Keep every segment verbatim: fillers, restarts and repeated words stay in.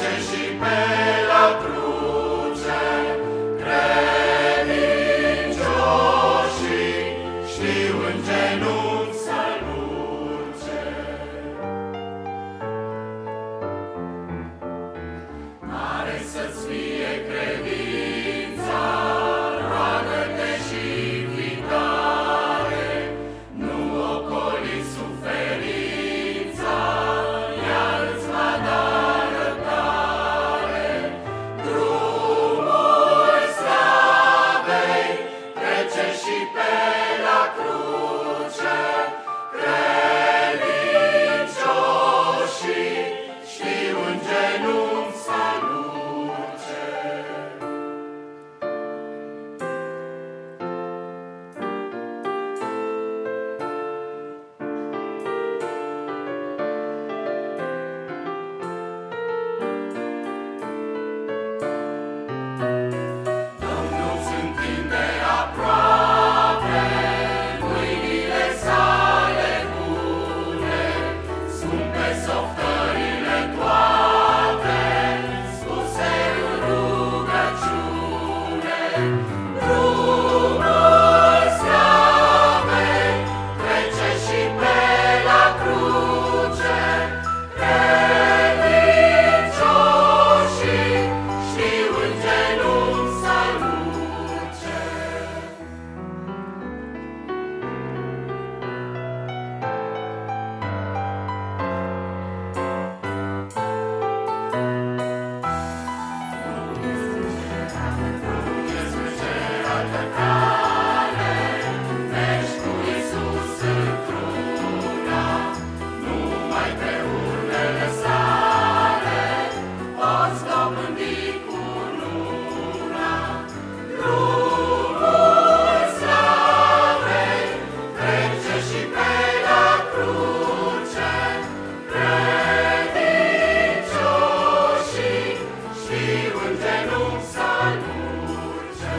trece și pe la cruce, credincioșii știu în genunchi să-L urce. Mare să-ți fie credința, roagă-te și fii tare, nu ocoli suferința, ea îți va da răbdare. Drumul slavei trece și pe la cruce, credincioșii știu în genunchi să-L urce. Domnul-ți întinde aproape mâinile sale bune, sunt pe softările toate, spuse în rugăciune. Drumul slavei trece și pe la cruce, credincioșii știu în genunchi să-L urce. Este altă cale, mergi cu Iisus într-una, numai pe urmele sale poți dobândi cununa. Drumul slavei trece și pe la cruce, credincioșii știu în genunchi să-L urce.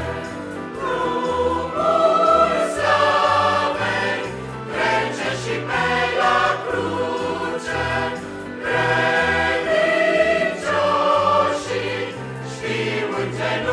Drumul slavei trece și pe la cruce, credincioșii știu în genunchi